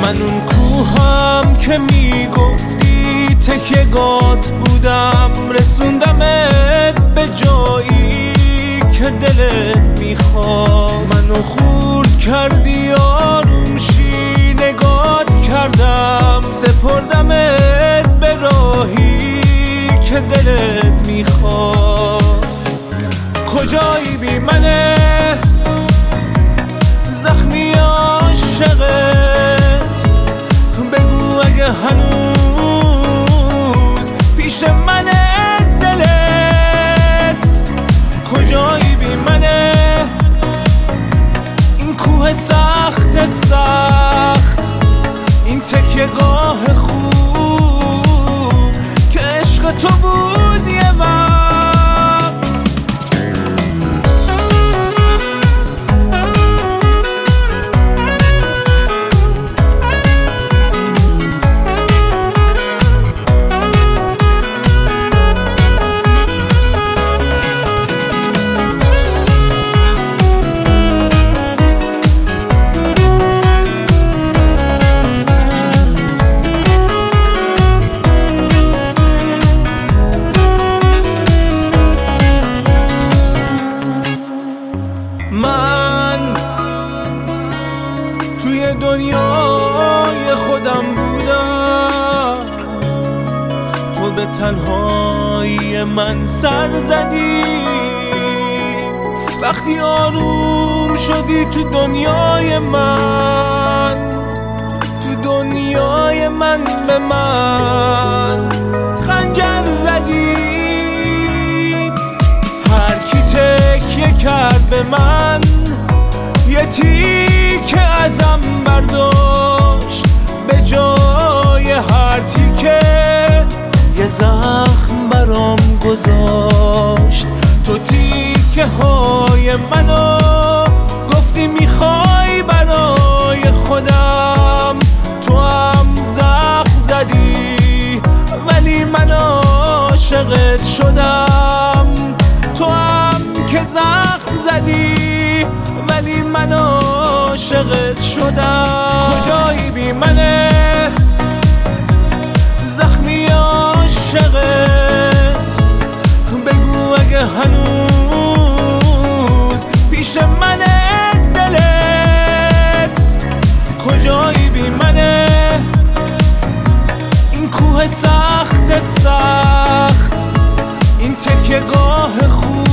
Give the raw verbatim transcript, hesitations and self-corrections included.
من اون کوهم که میگفتی تکیه‌گات بودم، رسوندمت به جایی که دلت میخواست. منو خورد کردی آروم شی، نگات کردم، سپردمت به راهی که دلت میخواست. کجایی بی منه زخمی عاشقت؟ بگو اگه هنوز پیش منه دلت. کجایی بی منه این کوه سخت سخت، این تکیه‌گاه خوب که عشق تو بود یه وقت. من توی دنیای خودم بودم، تو به تنهایی من سر زدی. وقتی آروم شدی تو دنیای من، تو دنیای من به من خنجر زدی. هر کی تکیه کرد به من یه تیکه ازم برداشت، به جای هر تیکه یه زخم برام گذاشت. تو تیکه های منو گفتی میخوای برای خودم، تو هم زخم زدی ولی من عاشقت شدم. تو هم که زخم زدی ولی من عاشقت شدم. کجایی بی منه زخمی عاشقت؟ بگو اگه هنوز پیش منه دلت. کجایی بی منه این کوه سخت سخت، این تکیه‌گاه خوب